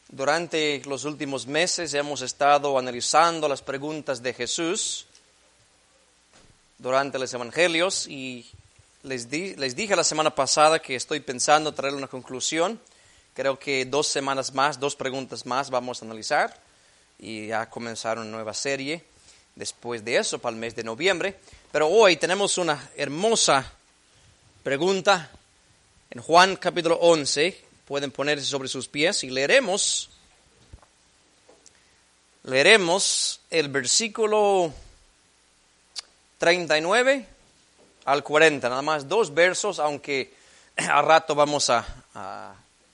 Durante los últimos meses hemos estado analizando las preguntas de Jesús durante los evangelios y les dije la semana pasada que estoy pensando traer una conclusión. Creo que 2 semanas más, 2 preguntas más vamos a analizar y ya comenzar una nueva serie después de eso para el mes de noviembre. Pero hoy tenemos una hermosa pregunta en Juan capítulo 11. Pueden ponerse sobre sus pies y leeremos el versículo 39 al 40, nada más 2 versos, aunque al rato vamos a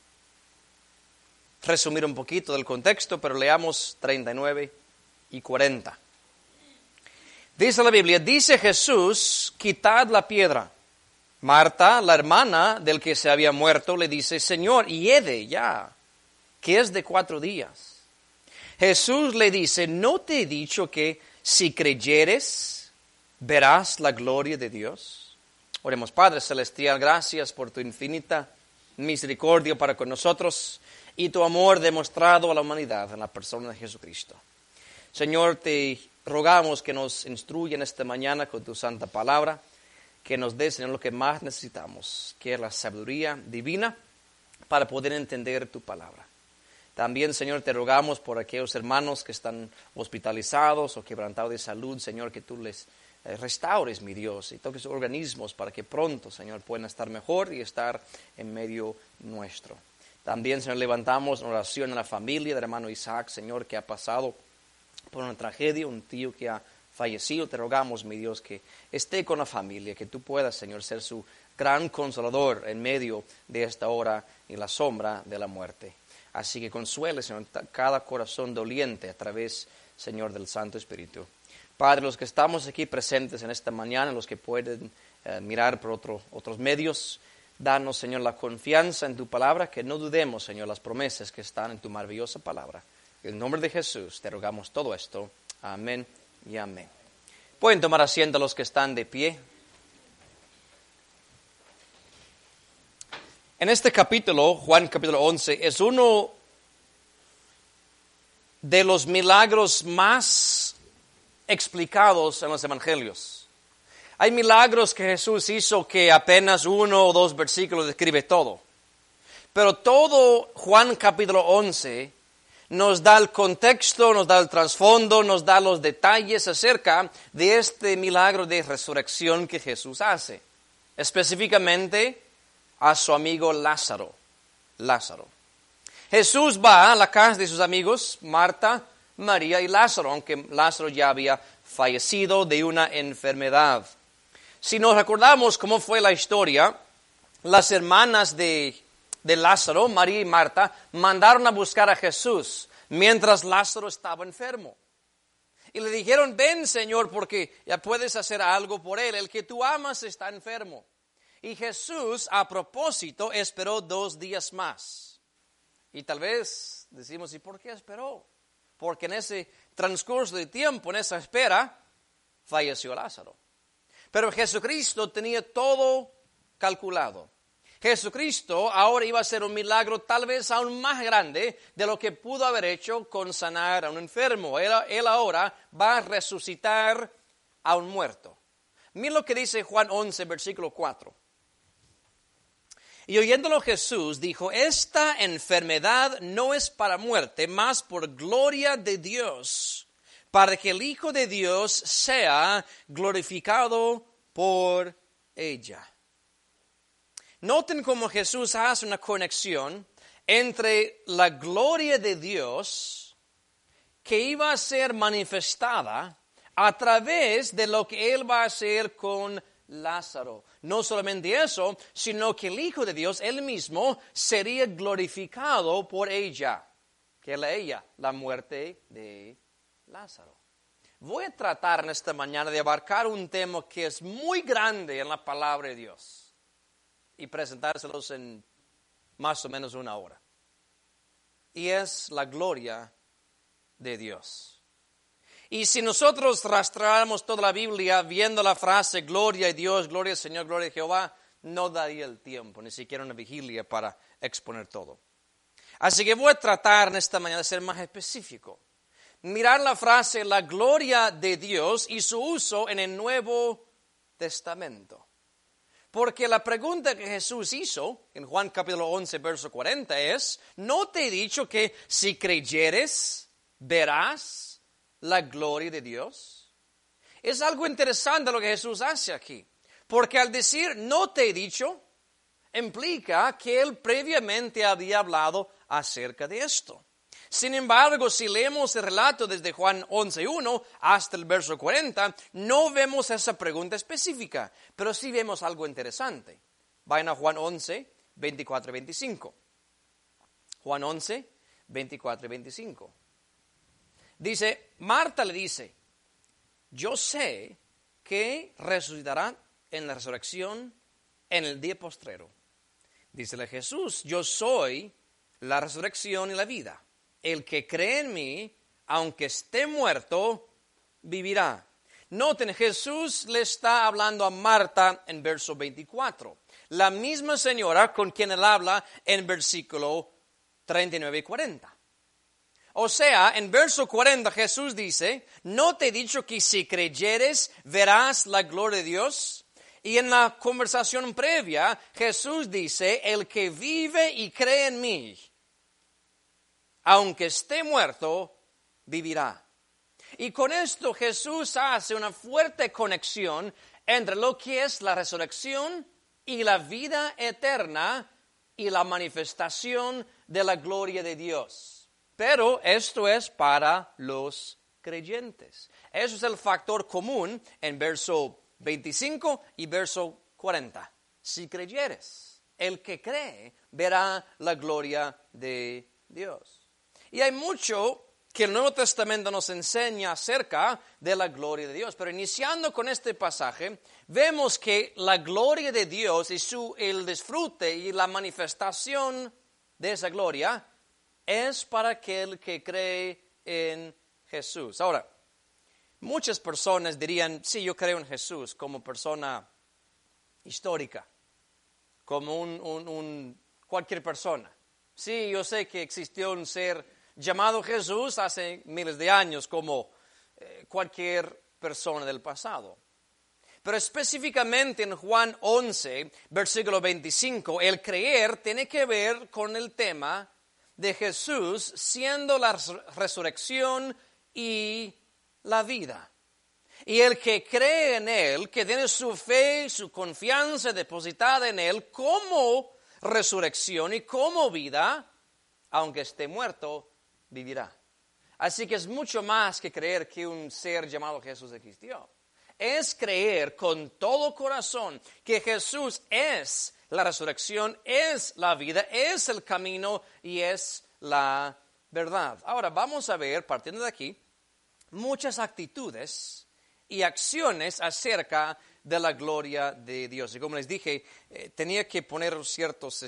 resumir un poquito del contexto, pero leamos 39 y 40. Dice la Biblia, dice Jesús, quitad la piedra. Marta, la hermana del que se había muerto, le dice, Señor, hiede ya, que es de 4 días. Jesús le dice, ¿no te he dicho que si creyeres, verás la gloria de Dios? Oremos, Padre Celestial, gracias por tu infinita misericordia para con nosotros y tu amor demostrado a la humanidad en la persona de Jesucristo. Señor, te rogamos que nos instruyan esta mañana con tu santa palabra, que nos des, Señor, lo que más necesitamos, que es la sabiduría divina para poder entender tu palabra. También, Señor, te rogamos por aquellos hermanos que están hospitalizados o quebrantados de salud, Señor, que tú les restaures, mi Dios, y toques sus organismos para que pronto, Señor, puedan estar mejor y estar en medio nuestro. También, Señor, levantamos en oración a la familia del hermano Isaac, Señor, que ha pasado por una tragedia, un tío que ha fallecido. Te rogamos, mi Dios, que esté con la familia, que tú puedas, Señor, ser su gran consolador en medio de esta hora y la sombra de la muerte. Así que consuele, Señor, cada corazón doliente a través, Señor, del Santo Espíritu. Padre, los que estamos aquí presentes en esta mañana, los que pueden mirar por otros medios, danos, Señor, la confianza en tu palabra, que no dudemos, Señor, las promesas que están en tu maravillosa palabra. En el nombre de Jesús te rogamos todo esto. Amén y amén. Pueden tomar asiento los que están de pie. En este capítulo, Juan capítulo 11, es uno de los milagros más explicados en los evangelios. Hay milagros que Jesús hizo que apenas 1 o 2 versículos describe todo. Pero todo Juan capítulo 11 nos da el contexto, nos da el trasfondo, nos da los detalles acerca de este milagro de resurrección que Jesús hace. Específicamente a su amigo Lázaro. Jesús va a la casa de sus amigos, Marta, María y Lázaro, aunque Lázaro ya había fallecido de una enfermedad. Si nos recordamos cómo fue la historia, las hermanas de Lázaro, María y Marta, mandaron a buscar a Jesús mientras Lázaro estaba enfermo. Y le dijeron, ven, Señor, porque ya puedes hacer algo por él. El que tú amas está enfermo. Y Jesús, a propósito, esperó 2 días más. Y tal vez decimos, ¿y por qué esperó? Porque en ese transcurso de tiempo, en esa espera, falleció Lázaro. Pero Jesucristo tenía todo calculado. Jesucristo ahora iba a hacer un milagro tal vez aún más grande de lo que pudo haber hecho con sanar a un enfermo. Él ahora va a resucitar a un muerto. Miren lo que dice Juan 11, versículo 4. Y oyéndolo Jesús dijo, esta enfermedad no es para muerte, mas por gloria de Dios, para que el Hijo de Dios sea glorificado por ella. Noten cómo Jesús hace una conexión entre la gloria de Dios que iba a ser manifestada a través de lo que Él va a hacer con Lázaro. No solamente eso, sino que el Hijo de Dios, Él mismo, sería glorificado por ella. ¿Qué es ella? La muerte de Lázaro. Voy a tratar en esta mañana de abarcar un tema que es muy grande en la palabra de Dios y presentárselos en más o menos 1 hora. Y es la gloria de Dios. Y si nosotros rastreáramos toda la Biblia viendo la frase gloria a Dios, gloria al Señor, gloria a Jehová, no daría el tiempo, ni siquiera una vigilia para exponer todo. Así que voy a tratar en esta mañana de ser más específico. Mirar la frase, la gloria de Dios y su uso en el Nuevo Testamento. Porque la pregunta que Jesús hizo en Juan capítulo 11, verso 40 es, ¿no te he dicho que si creyeres, verás la gloria de Dios? Es algo interesante lo que Jesús hace aquí. Porque al decir, no te he dicho, implica que él previamente había hablado acerca de esto. Sin embargo, si leemos el relato desde Juan 11:1 hasta el verso 40, no vemos esa pregunta específica, pero sí vemos algo interesante. Vayan a Juan 11, 24 y 25. Juan 11, 24 y 25. Dice, Marta le dice, yo sé que resucitará en la resurrección en el día postrero. Dícele Jesús, yo soy la resurrección y la vida. El que cree en mí, aunque esté muerto, vivirá. Noten, Jesús le está hablando a Marta en verso 24. La misma señora con quien él habla en versículo 39 y 40. O sea, en verso 40 Jesús dice, ¿no te he dicho que si creyeres verás la gloria de Dios? Y en la conversación previa, Jesús dice, el que vive y cree en mí, aunque esté muerto, vivirá. Y con esto Jesús hace una fuerte conexión entre lo que es la resurrección y la vida eterna y la manifestación de la gloria de Dios. Pero esto es para los creyentes. Eso es el factor común en verso 25 y verso 40. Si creyeres, el que cree verá la gloria de Dios. Y hay mucho que el Nuevo Testamento nos enseña acerca de la gloria de Dios. Pero iniciando con este pasaje, vemos que la gloria de Dios y el disfrute y la manifestación de esa gloria es para aquel que cree en Jesús. Ahora, muchas personas dirían, sí, yo creo en Jesús como persona histórica, como cualquier persona. Sí, yo sé que existió un ser llamado Jesús hace miles de años como cualquier persona del pasado. Pero específicamente en Juan 11, versículo 25, el creer tiene que ver con el tema de Jesús siendo la resurrección y la vida. Y el que cree en Él, que tiene su fe, su confianza depositada en Él como resurrección y como vida, aunque esté muerto, vivirá. Así que es mucho más que creer que un ser llamado Jesús existió. Es creer con todo corazón que Jesús es la resurrección, es la vida, es el camino y es la verdad. Ahora vamos a ver, partiendo de aquí, muchas actitudes y acciones acerca de la gloria de Dios. Y como les dije, tenía que poner ciertos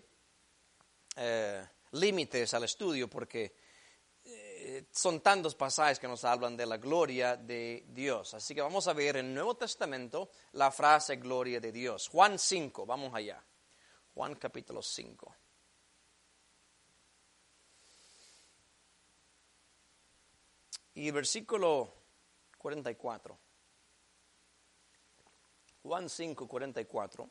límites al estudio porque son tantos pasajes que nos hablan de la gloria de Dios. Así que vamos a ver en el Nuevo Testamento la frase gloria de Dios. Juan 5, vamos allá. Juan capítulo 5. Y versículo 44. Juan 5, 44.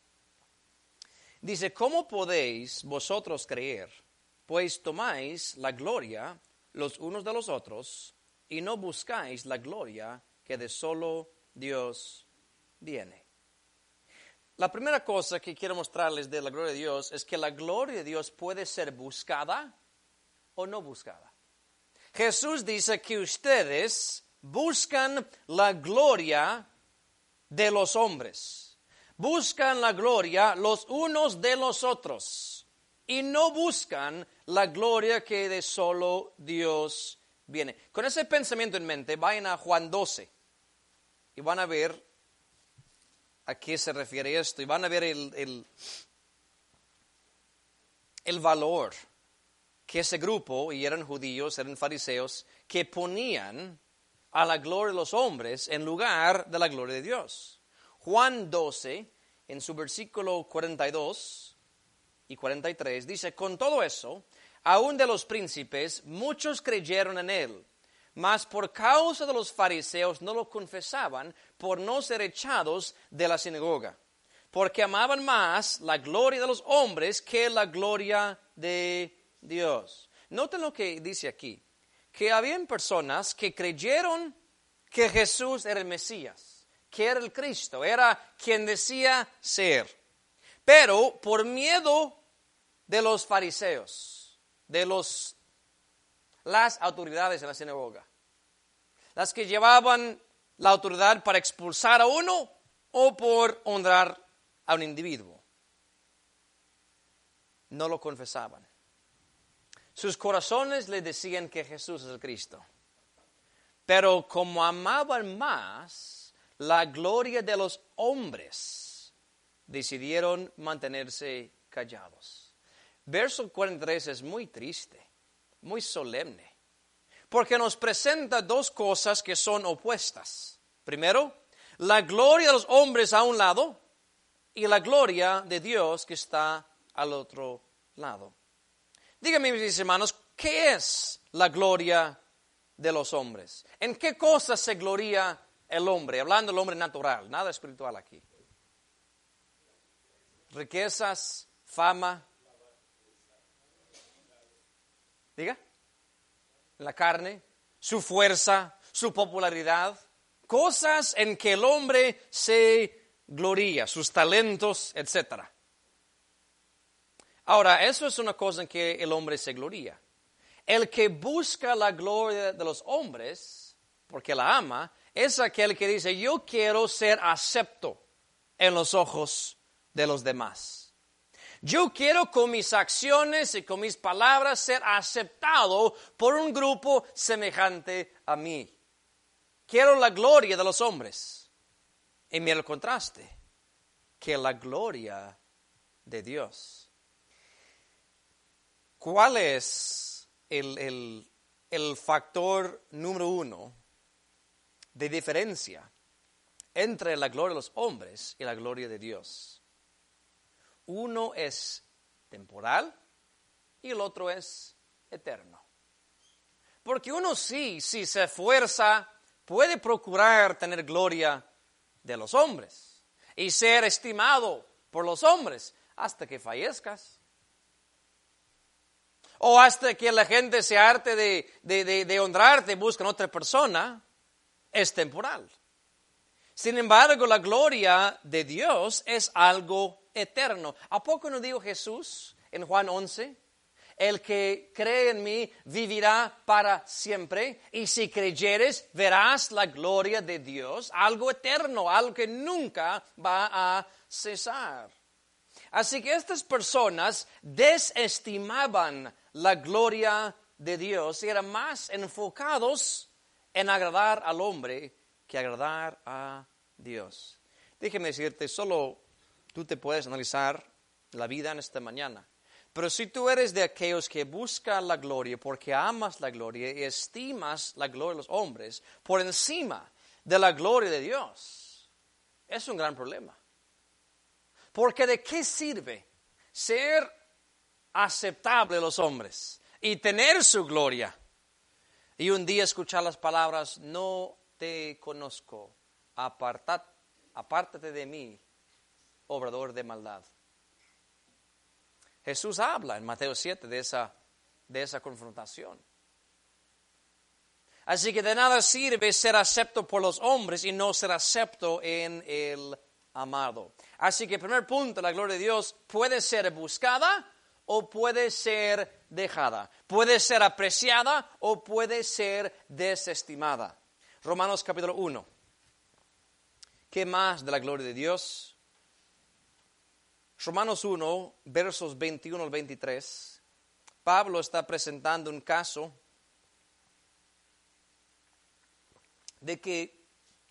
Dice, ¿cómo podéis vosotros creer? Pues tomáis la gloria los unos de los otros y no buscáis la gloria que de solo Dios viene. La primera cosa que quiero mostrarles de la gloria de Dios es que la gloria de Dios puede ser buscada o no buscada. Jesús dice que ustedes buscan la gloria de los hombres. Buscan la gloria los unos de los otros y no buscan la gloria que de solo Dios viene. Con ese pensamiento en mente, vayan a Juan 12 y van a ver a qué se refiere esto y van a ver el valor que ese grupo, y eran judíos, eran fariseos, que ponían a la gloria de los hombres en lugar de la gloria de Dios. Juan 12, en su versículo 42 y 43, dice, con todo eso, aun de los príncipes, muchos creyeron en él. Mas por causa de los fariseos no lo confesaban por no ser echados de la sinagoga, porque amaban más la gloria de los hombres que la gloria de Dios. Noten lo que dice aquí, que habían personas que creyeron que Jesús era el Mesías, que era el Cristo, era quien decía ser. Pero por miedo de los fariseos, de las autoridades de la sinagoga, las que llevaban la autoridad para expulsar a uno o por honrar a un individuo, no lo confesaban. Sus corazones le decían que Jesús es el Cristo. Pero como amaban más la gloria de los hombres, decidieron mantenerse callados. Verso 43 es muy triste, muy solemne, porque nos presenta dos cosas que son opuestas. Primero, la gloria de los hombres a un lado y la gloria de Dios que está al otro lado. Díganme, mis hermanos, ¿qué es la gloria de los hombres? ¿En qué cosas se gloria el hombre? Hablando del hombre natural, nada espiritual aquí. Riquezas, fama. Diga. La carne, su fuerza, su popularidad. Cosas en que el hombre se gloria, sus talentos, etc. Ahora, eso es una cosa en que el hombre se gloria. El que busca la gloria de los hombres, porque la ama, es aquel que dice, yo quiero ser acepto en los ojos de los demás. Yo quiero con mis acciones y con mis palabras ser aceptado por un grupo semejante a mí. Quiero la gloria de los hombres. Y mira el contraste, que la gloria de Dios. ¿Cuál es el factor número uno de diferencia entre la gloria de los hombres y la gloria de Dios? Uno es temporal y el otro es eterno. Porque uno si se esfuerza, puede procurar tener gloria de los hombres y ser estimado por los hombres hasta que fallezcas. O hasta que la gente se harte de honrarte y busquen otra persona, es temporal. Sin embargo, la gloria de Dios es algo eterno. ¿A poco no dijo Jesús en Juan 11? El que cree en mí vivirá para siempre, y si creyeres verás la gloria de Dios, algo eterno, algo que nunca va a cesar. Así que estas personas desestimaban la gloria de Dios y eran más enfocados en agradar al hombre que agradar a Dios. Déjeme decirte, solo tú te puedes analizar la vida en esta mañana. Pero si tú eres de aquellos que buscan la gloria porque amas la gloria y estimas la gloria de los hombres por encima de la gloria de Dios, es un gran problema. Porque ¿de qué sirve ser aceptable a los hombres y tener su gloria y un día escuchar las palabras, no te conozco, apártate de mí, obrador de maldad? Jesús habla en Mateo 7 de esa confrontación. Así que de nada sirve ser acepto por los hombres y no ser acepto en el amado. Así que primer punto, la gloria de Dios puede ser buscada o puede ser dejada. Puede ser apreciada o puede ser desestimada. Romanos capítulo 1. ¿Qué más de la gloria de Dios? Romanos 1, versos 21 al 23. Pablo está presentando un caso de que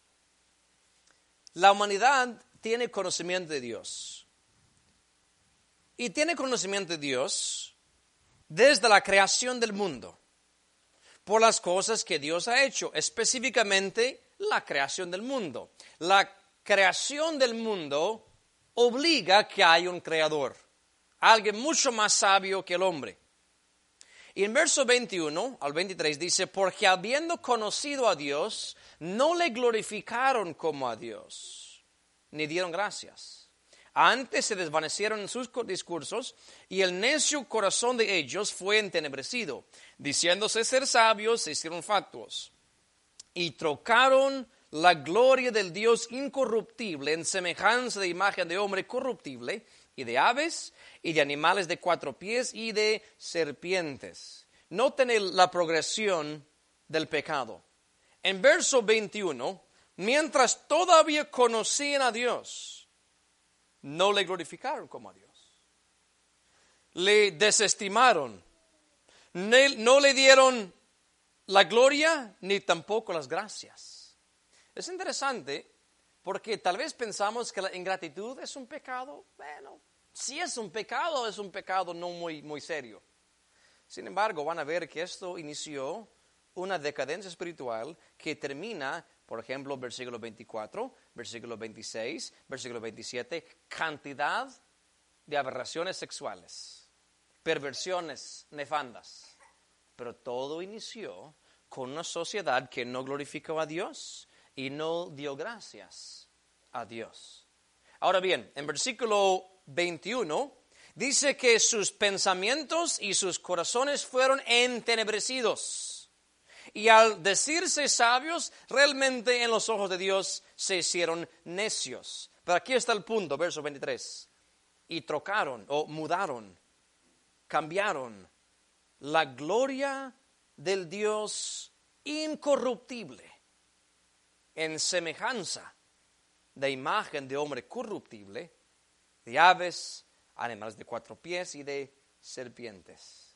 la humanidad tiene conocimiento de Dios. Y tiene conocimiento de Dios desde la creación del mundo, por las cosas que Dios ha hecho, específicamente la creación del mundo. La creación del mundo obliga que haya un creador, alguien mucho más sabio que el hombre. Y en verso 21 al 23 dice, porque habiendo conocido a Dios, no le glorificaron como a Dios, ni dieron gracias. Antes se desvanecieron en sus discursos, y el necio corazón de ellos fue entenebrecido. Diciéndose ser sabios, se hicieron fatuos. Y trocaron la gloria del Dios incorruptible en semejanza de imagen de hombre corruptible, y de aves, y de animales de 4 pies, y de serpientes. Noten la progresión del pecado. En verso 21, mientras todavía conocían a Dios, no le glorificaron como a Dios. Le desestimaron. No le dieron la gloria ni tampoco las gracias. Es interesante porque tal vez pensamos que la ingratitud es un pecado. Bueno, si es un pecado no muy serio. Sin embargo, van a ver que esto inició una decadencia espiritual que termina, por ejemplo, versículo 24, versículo 26, versículo 27, cantidad de aberraciones sexuales, perversiones nefandas. Pero todo inició con una sociedad que no glorificó a Dios y no dio gracias a Dios. Ahora bien, en versículo 21 dice que sus pensamientos y sus corazones fueron entenebrecidos. Y al decirse sabios, realmente en los ojos de Dios se hicieron necios. Pero aquí está el punto, verso 23. Y trocaron o mudaron, cambiaron la gloria del Dios incorruptible en semejanza de imagen de hombre corruptible, de aves, animales de 4 pies y de serpientes.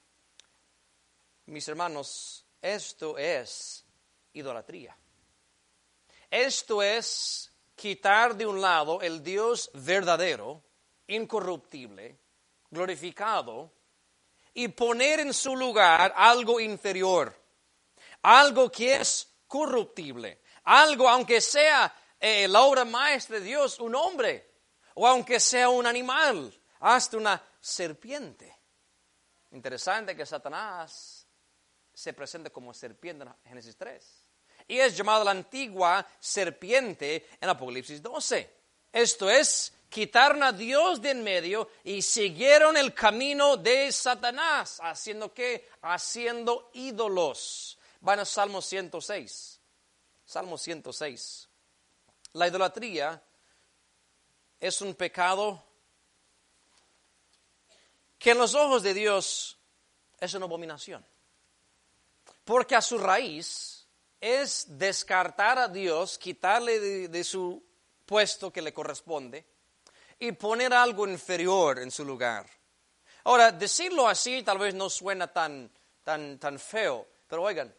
Mis hermanos, esto es idolatría. Esto es quitar de un lado el Dios verdadero, incorruptible, glorificado, y poner en su lugar algo inferior, algo que es corruptible, algo aunque sea la obra maestra de Dios, un hombre, o aunque sea un animal, hasta una serpiente. Interesante que Satanás se presenta como serpiente en Génesis 3. Y es llamada la antigua serpiente en Apocalipsis 12. Esto es, quitaron a Dios de en medio y siguieron el camino de Satanás. ¿Haciendo qué? Haciendo ídolos. Van a Salmo 106. Salmo 106. La idolatría es un pecado que en los ojos de Dios es una abominación. Porque a su raíz es descartar a Dios, quitarle de su puesto que le corresponde y poner algo inferior en su lugar. Ahora, decirlo así tal vez no suena tan feo, pero oigan,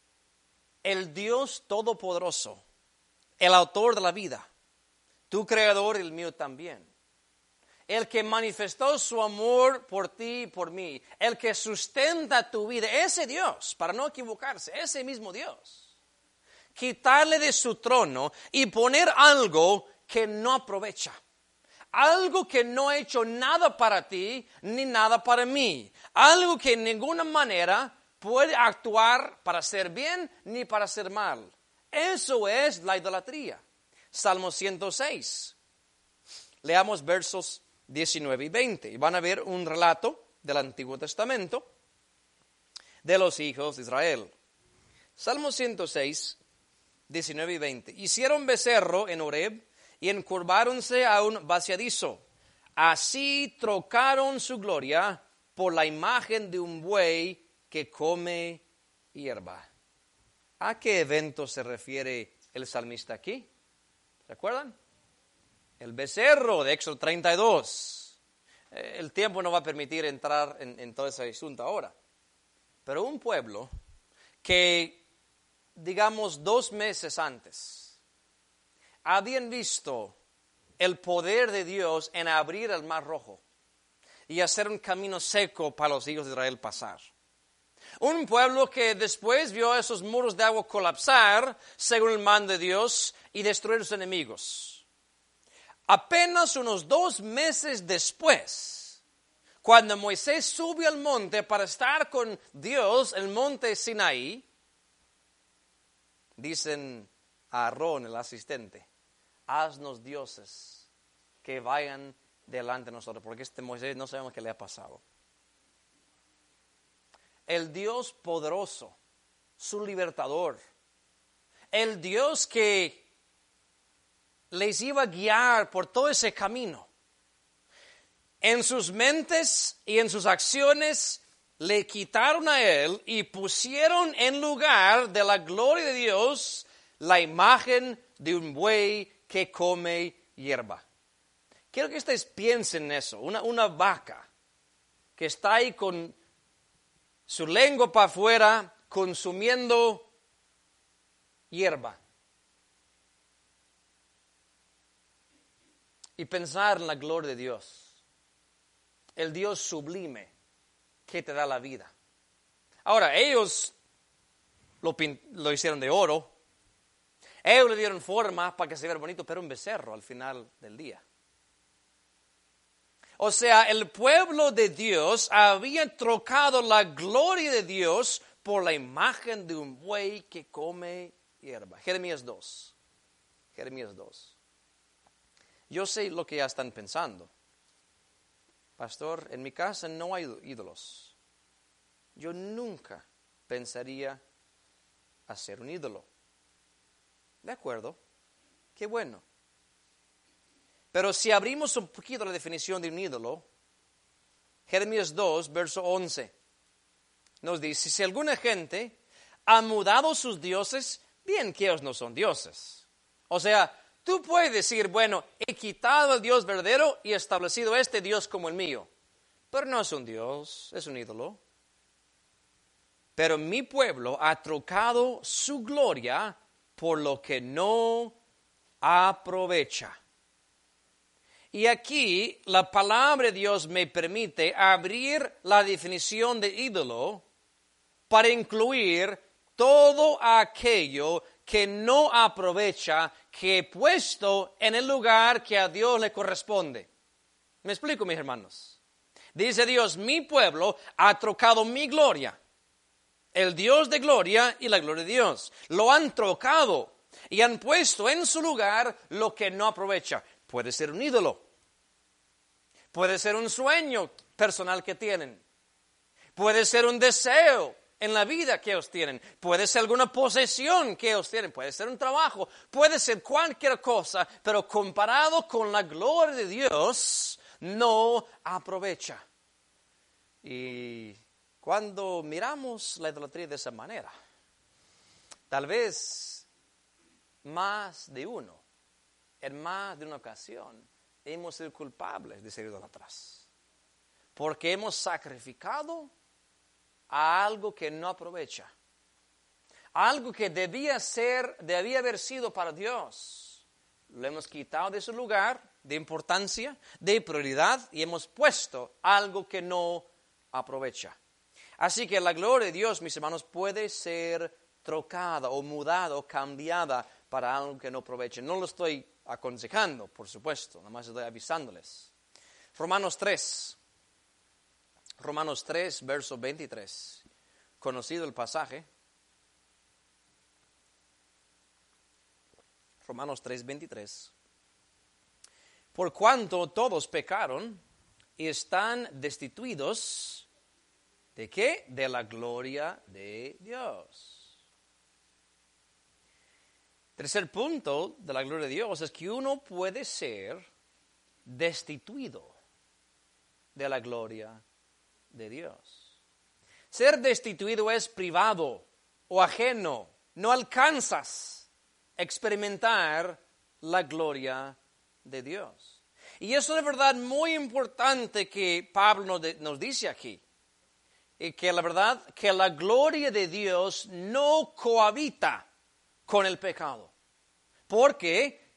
el Dios Todopoderoso, el autor de la vida, tu creador y el mío también, el que manifestó su amor por ti y por mí, el que sustenta tu vida, ese Dios, para no equivocarse, ese mismo Dios, quitarle de su trono y poner algo que no aprovecha, algo que no ha hecho nada para ti ni nada para mí, algo que en ninguna manera puede actuar para hacer bien ni para hacer mal. Eso es la idolatría. Salmo 106. Leamos versos 19 y 20. Y van a ver un relato del Antiguo Testamento de los hijos de Israel. Salmo 106, 19 y 20. Hicieron becerro en Horeb y encurváronse a un vaciadizo. Así trocaron su gloria por la imagen de un buey que come hierba. ¿A qué evento se refiere el salmista aquí? ¿Se acuerdan? El becerro de Éxodo 32. El tiempo no va a permitir entrar en todo ese asunto ahora. Pero un pueblo que, digamos, 2 meses antes, habían visto el poder de Dios en abrir el Mar Rojo y hacer un camino seco para los hijos de Israel pasar. Un pueblo que después vio esos muros de agua colapsar según el mando de Dios y destruir a sus enemigos. Apenas unos 2 meses después, Cuando Moisés sube al monte para estar con Dios, el monte Sinaí, dicen a Aarón, el asistente, haznos dioses que vayan delante de nosotros, porque este Moisés no sabemos qué le ha pasado. El Dios poderoso, su libertador, el Dios que les iba a guiar por todo ese camino. En sus mentes y en sus acciones le quitaron a él y pusieron en lugar de la gloria de Dios la imagen de un buey que come hierba. Quiero que ustedes piensen en eso, una vaca que está ahí con su lengua para afuera consumiendo hierba. Y pensar en la gloria de Dios. El Dios sublime que te da la vida. Ahora, ellos lo hicieron de oro. Ellos le dieron forma para que se viera bonito, pero un becerro al final del día. O sea, el pueblo de Dios había trocado la gloria de Dios por la imagen de un buey que come hierba. Jeremías 2. Yo sé lo que ya están pensando. Pastor, en mi casa no hay ídolos. Yo nunca pensaría hacer un ídolo. De acuerdo, qué bueno. Pero si abrimos un poquito la definición de un ídolo, Jeremías 2, verso 11, nos dice, si alguna gente ha mudado sus dioses, bien que ellos no son dioses. O sea, tú puedes decir, bueno, he quitado al Dios verdadero y establecido este Dios como el mío. Pero no es un Dios, es un ídolo. Pero mi pueblo ha trocado su gloria por lo que no aprovecha. Y aquí la palabra de Dios me permite abrir la definición de ídolo para incluir todo aquello que no aprovecha, que he puesto en el lugar que a Dios le corresponde. ¿Me explico, mis hermanos? Dice Dios, mi pueblo ha trocado mi gloria, el Dios de gloria y la gloria de Dios. Lo han trocado y han puesto en su lugar lo que no aprovecha. Puede ser un ídolo, puede ser un sueño personal que tienen, puede ser un deseo en la vida que ellos tienen, puede ser alguna posesión que ellos tienen, puede ser un trabajo, puede ser cualquier cosa, pero comparado con la gloria de Dios, no aprovecha. Y cuando miramos la idolatría de esa manera, tal vez más de uno, en más de una ocasión, hemos sido culpables de ser idólatras, porque hemos sacrificado a algo que no aprovecha, algo que debía haber sido para Dios. Lo hemos quitado de su lugar de importancia, de prioridad, y hemos puesto algo que no aprovecha. Así que la gloria de Dios, mis hermanos, puede ser trocada o mudada o cambiada para algo que no aproveche. No lo estoy aconsejando, por supuesto, nada más estoy avisándoles. Romanos 3, verso 23. Conocido el pasaje. Romanos 3, 23. Por cuanto todos pecaron y están destituidos, ¿de qué? De la gloria de Dios. Tercer punto de la gloria de Dios es que uno puede ser destituido de la gloria de Dios. Ser destituido es privado o ajeno. No alcanzas a experimentar la gloria de Dios. Y eso es de verdad muy importante que Pablo nos dice aquí. Y que la verdad, que la gloria de Dios no cohabita con el pecado. Porque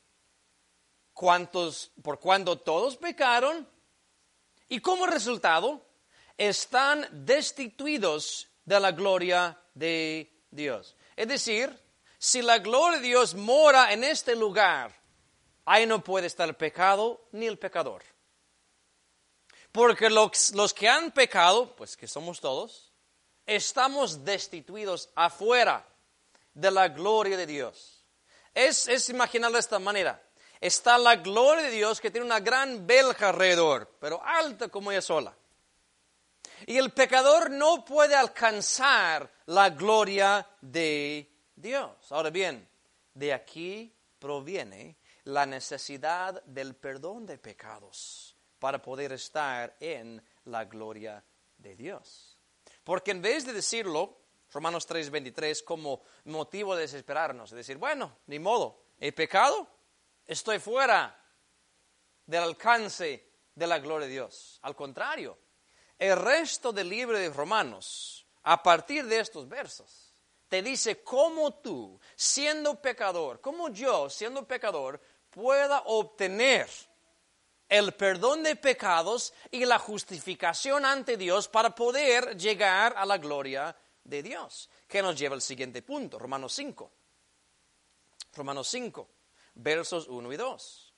por cuando todos pecaron, y como resultado, están destituidos de la gloria de Dios. Es decir, si la gloria de Dios mora en este lugar, ahí no puede estar el pecado ni el pecador. Porque los que han pecado, pues que somos todos, estamos destituidos afuera de la gloria de Dios. Es imaginarlo de esta manera. Está la gloria de Dios que tiene una gran belja alrededor, pero alta como ella sola. Y el pecador no puede alcanzar la gloria de Dios. Ahora bien, de aquí proviene la necesidad del perdón de pecados para poder estar en la gloria de Dios. Porque en vez de decirlo, Romanos 3:23, como motivo de desesperarnos, de decir, bueno, ni modo, he pecado, estoy fuera del alcance de la gloria de Dios. Al contrario, el resto del libro de Romanos, a partir de estos versos, te dice cómo tú, siendo pecador, cómo yo, siendo pecador, pueda obtener el perdón de pecados y la justificación ante Dios para poder llegar a la gloria de Dios. Que nos lleva al siguiente punto, Romanos 5. Romanos 5, versos 1 y 2.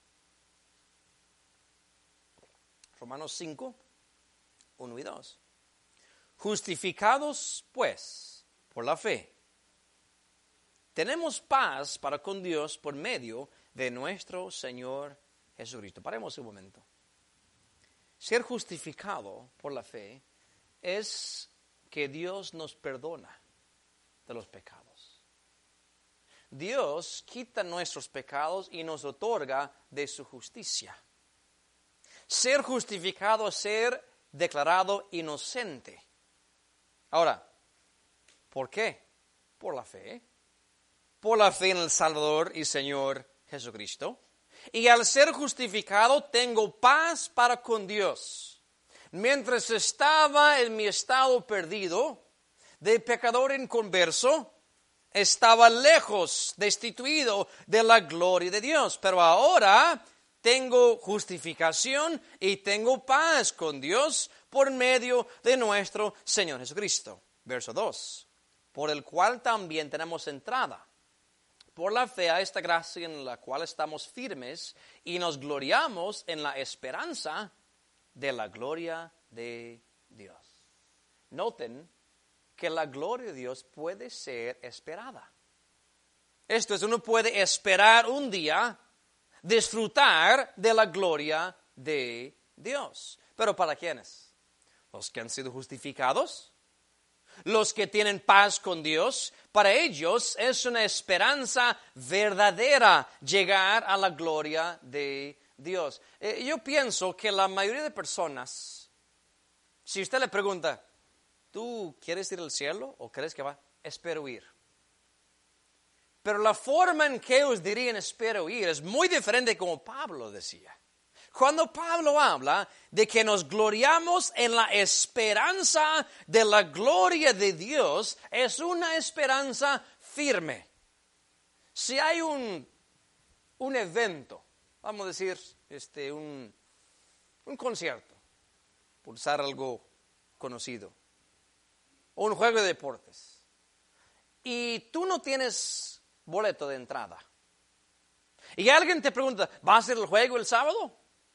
Romanos 5, 1 y 2. Justificados, pues, por la fe, tenemos paz para con Dios por medio de nuestro Señor Jesucristo. Paremos un momento. Ser justificado por la fe es que Dios nos perdona de los pecados. Dios quita nuestros pecados y nos otorga de su justicia. Ser justificado es ser declarado inocente. Ahora, ¿por qué? Por la fe. Por la fe en el Salvador y Señor Jesucristo. Y al ser justificado tengo paz para con Dios. Mientras estaba en mi estado perdido, de pecador inconverso, estaba lejos, destituido de la gloria de Dios. Pero ahora tengo justificación y tengo paz con Dios por medio de nuestro Señor Jesucristo. Verso 2. Por el cual también tenemos entrada por la fe a esta gracia en la cual estamos firmes y nos gloriamos en la esperanza de la gloria de Dios. Noten que la gloria de Dios puede ser esperada. Esto es, uno puede esperar un día disfrutar de la gloria de Dios. ¿Pero para quiénes? Los que han sido justificados. Los que tienen paz con Dios, para ellos es una esperanza verdadera llegar a la gloria de Dios. Yo pienso que la mayoría de personas, si usted le pregunta, ¿tú quieres ir al cielo o crees que va? Espero ir. Pero la forma en que ellos dirían espero ir es muy diferente como Pablo decía. Cuando Pablo habla de que nos gloriamos en la esperanza de la gloria de Dios, es una esperanza firme. Si hay un evento, vamos a decir, un concierto, por usar algo conocido, o un juego de deportes, y tú no tienes boleto de entrada, y alguien te pregunta, ¿vas a hacer el juego el sábado?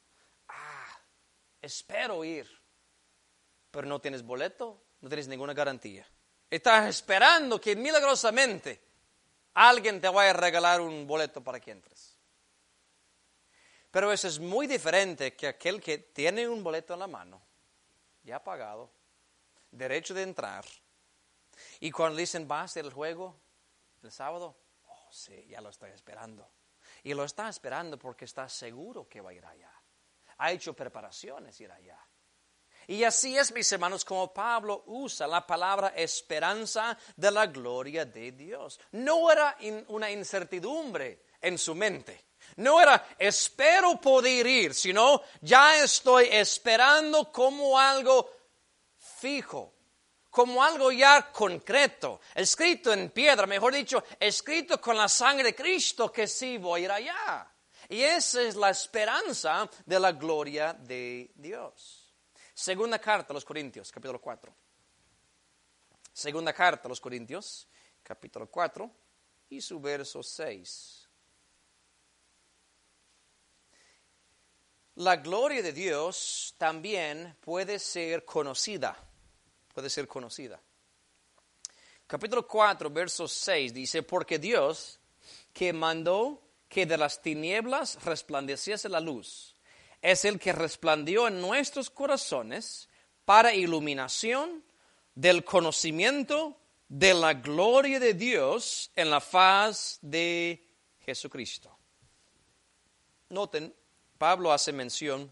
Espero ir, pero no tienes boleto, no tienes ninguna garantía. Estás esperando que milagrosamente alguien te vaya a regalar un boleto para que entres. Pero eso es muy diferente que aquel que tiene un boleto en la mano, ya pagado, derecho de entrar. Y cuando dicen, ¿vas a hacer el juego el sábado? Oh, sí, ya lo estoy esperando. Y lo está esperando porque está seguro que va a ir allá. Ha hecho preparaciones ir allá. Y así es, mis hermanos, como Pablo usa la palabra esperanza de la gloria de Dios. No era una incertidumbre en su mente. No era espero poder ir, sino ya estoy esperando como algo fijo, como algo ya concreto, escrito en piedra, mejor dicho, escrito con la sangre de Cristo que sí voy a ir allá. Y esa es la esperanza de la gloria de Dios. Segunda carta a los Corintios, capítulo 4. Segunda carta a los Corintios, capítulo 4 y su verso 6. la gloria de Dios también puede ser conocida. Puede ser conocida. Capítulo 4, verso 6 dice, porque Dios que mandó que de las tinieblas resplandeciese la luz, es el que resplandeció en nuestros corazones para iluminación del conocimiento de la gloria de Dios en la faz de Jesucristo. Noten, Pablo hace mención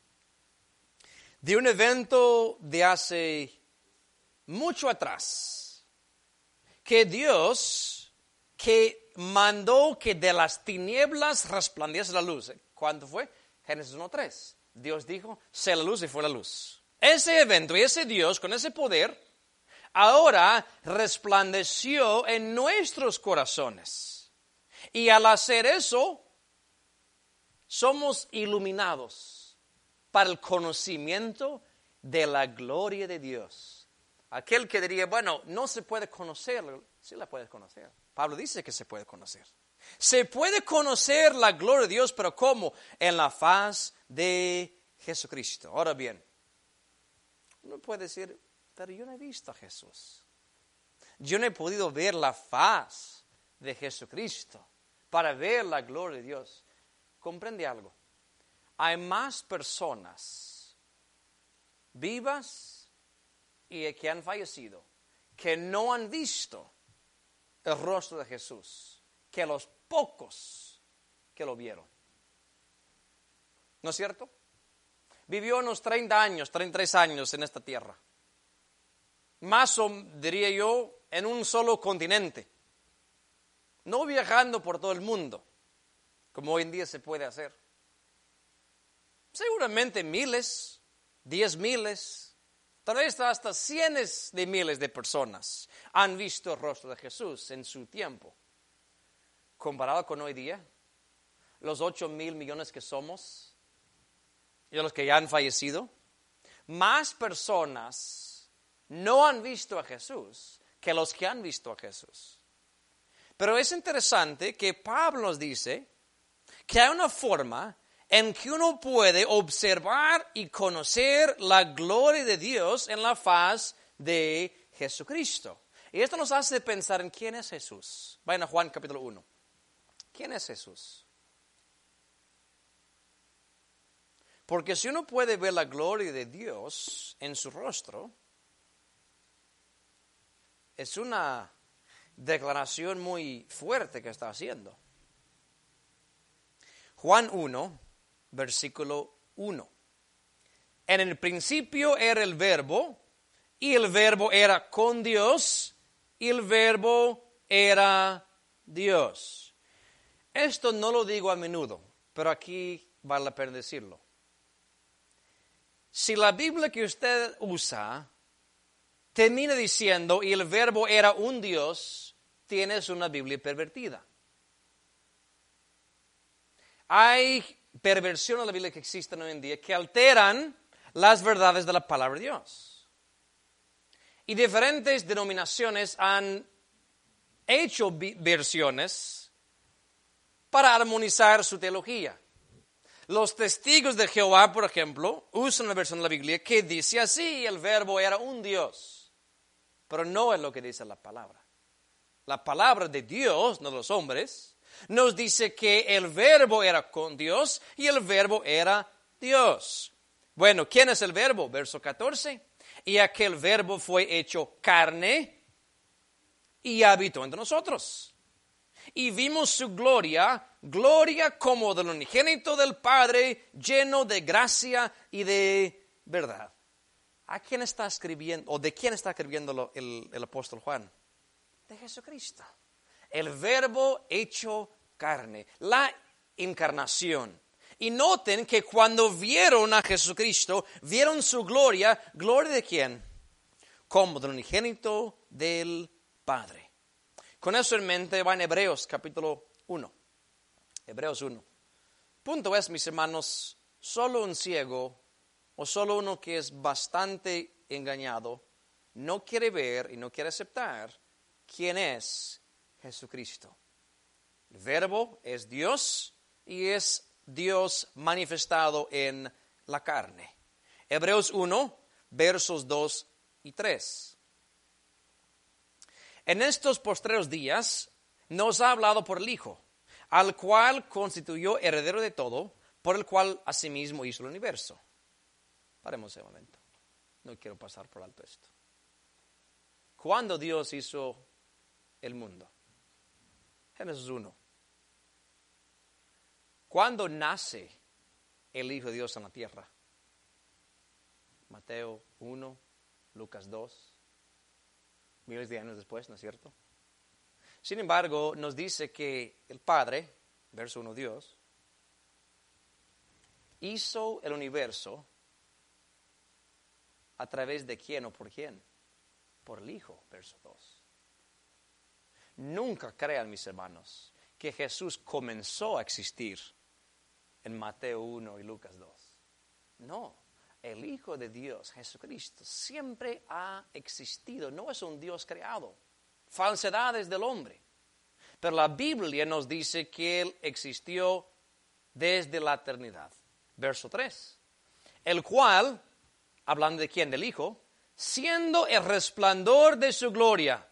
de un evento de hace mucho atrás, que Dios que mandó que de las tinieblas resplandeciese la luz. ¿Cuándo fue? Génesis 1:3. Dios dijo, sea la luz y fue la luz. Ese evento y ese Dios con ese poder ahora resplandeció en nuestros corazones. Y al hacer eso, somos iluminados para el conocimiento de la gloria de Dios. Aquel que diría, bueno, no se puede conocer, sí la puedes conocer. Pablo dice que se puede conocer. Se puede conocer la gloria de Dios, pero ¿cómo? En la faz de Jesucristo. Ahora bien, uno puede decir, pero yo no he visto a Jesús. Yo no he podido ver la faz de Jesucristo para ver la gloria de Dios. Comprende algo. Hay más personas vivas y que han fallecido que no han visto el rostro de Jesús que los pocos que lo vieron. ¿No es cierto? Vivió unos 30 años, 33 años en esta tierra. Más o diría yo, en un solo continente. No viajando por todo el mundo, como hoy en día se puede hacer. Seguramente miles, 10,000, tal vez hasta cientos de miles de personas han visto el rostro de Jesús en su tiempo. Comparado con hoy día, los 8,000 millones que somos y los que ya han fallecido, más personas no han visto a Jesús que los que han visto a Jesús. Pero es interesante que Pablo nos dice que hay una forma en que uno puede observar y conocer la gloria de Dios en la faz de Jesucristo. Y esto nos hace pensar en quién es Jesús. Vayan a Juan capítulo 1. ¿Quién es Jesús? Porque si uno puede ver la gloria de Dios en su rostro, es una declaración muy fuerte que está haciendo. Juan 1, versículo 1. En el principio era el Verbo, y el Verbo era con Dios, y el Verbo era Dios. Esto no lo digo a menudo, pero aquí vale la pena decirlo. Si la Biblia que usted usa termina diciendo, y el Verbo era un Dios, tienes una Biblia pervertida. Hay perversiones en la Biblia que existen hoy en día que alteran las verdades de la palabra de Dios. Y diferentes denominaciones han hecho versiones para armonizar su teología. Los testigos de Jehová, por ejemplo, usan una versión de la Biblia que dice así, el Verbo era un Dios. Pero no es lo que dice la palabra. La palabra de Dios, no de los hombres, nos dice que el Verbo era con Dios y el Verbo era Dios. Bueno, ¿quién es el Verbo? Verso 14. Y aquel Verbo fue hecho carne y habitó entre nosotros. Y vimos su gloria, gloria como del unigénito del Padre, lleno de gracia y de verdad. ¿A quién está escribiendo, o de quién está escribiendo el apóstol Juan? De Jesucristo. El Verbo hecho carne, la encarnación. Y noten que cuando vieron a Jesucristo, vieron su gloria, ¿gloria de quién? Como del unigénito del Padre. Con eso en mente va en Hebreos capítulo 1. Hebreos 1. Punto es, mis hermanos, solo un ciego o solo uno que es bastante engañado no quiere ver y no quiere aceptar quién es Jesucristo. El Verbo es Dios y es Dios manifestado en la carne. Hebreos 1, versos 2 y 3. En estos postreros días nos ha hablado por el Hijo, al cual constituyó heredero de todo, por el cual asimismo hizo el universo. Paremos un momento. No quiero pasar por alto esto. ¿Cuándo Dios hizo el mundo? Génesis 1. ¿Cuándo nace el Hijo de Dios en la tierra? Mateo 1, Lucas 2, miles de años después, ¿no es cierto? Sin embargo, nos dice que el Padre, verso 1, Dios, hizo el universo a través de quién o por quién. Por el Hijo, verso 2. Nunca crean, mis hermanos, que Jesús comenzó a existir en Mateo 1 y Lucas 2. No, el Hijo de Dios, Jesucristo, siempre ha existido. No es un Dios creado. Falsedades del hombre. Pero la Biblia nos dice que Él existió desde la eternidad. Verso 3. El cual, hablando de quién, del Hijo, siendo el resplandor de su gloria.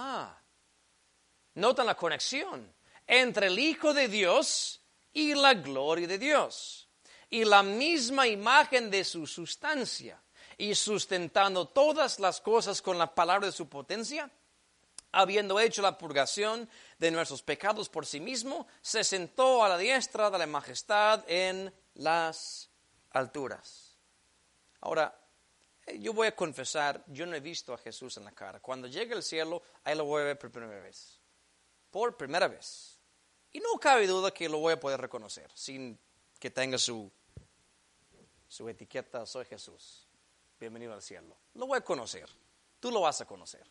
Notan la conexión entre el Hijo de Dios y la gloria de Dios. Y la misma imagen de su sustancia. Y sustentando todas las cosas con la palabra de su potencia, habiendo hecho la purgación de nuestros pecados por sí mismo, se sentó a la diestra de la majestad en las alturas. Ahora, yo voy a confesar, yo no he visto a Jesús en la cara. Cuando llegue al cielo, ahí lo voy a ver por primera vez. Por primera vez. Y no cabe duda que lo voy a poder reconocer, sin que tenga su etiqueta, soy Jesús. Bienvenido al cielo. Lo voy a conocer. Tú lo vas a conocer.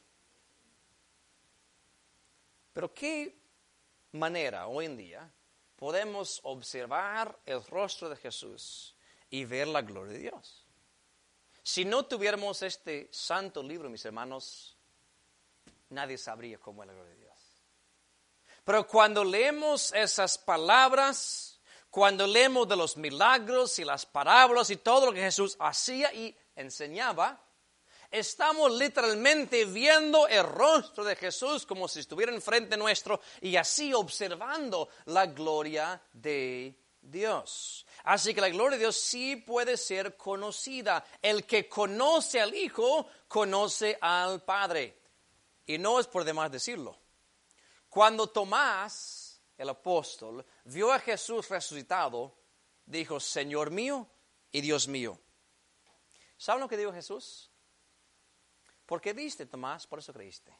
Pero ¿qué manera hoy en día podemos observar el rostro de Jesús y ver la gloria de Dios? Si no tuviéramos este santo libro, mis hermanos, nadie sabría cómo es la gloria de Dios. Pero cuando leemos esas palabras, cuando leemos de los milagros y las parábolas y todo lo que Jesús hacía y enseñaba, estamos literalmente viendo el rostro de Jesús como si estuviera enfrente nuestro y así observando la gloria de Dios. Así que la gloria de Dios sí puede ser conocida. El que conoce al Hijo, conoce al Padre. Y no es por demás decirlo. Cuando Tomás, el apóstol, vio a Jesús resucitado, dijo, Señor mío y Dios mío. ¿Saben lo que dijo Jesús? Porque viste, Tomás, por eso creíste.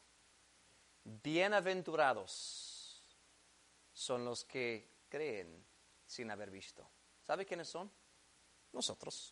Bienaventurados son los que creen sin haber visto. ¿Sabe quiénes son? Nosotros.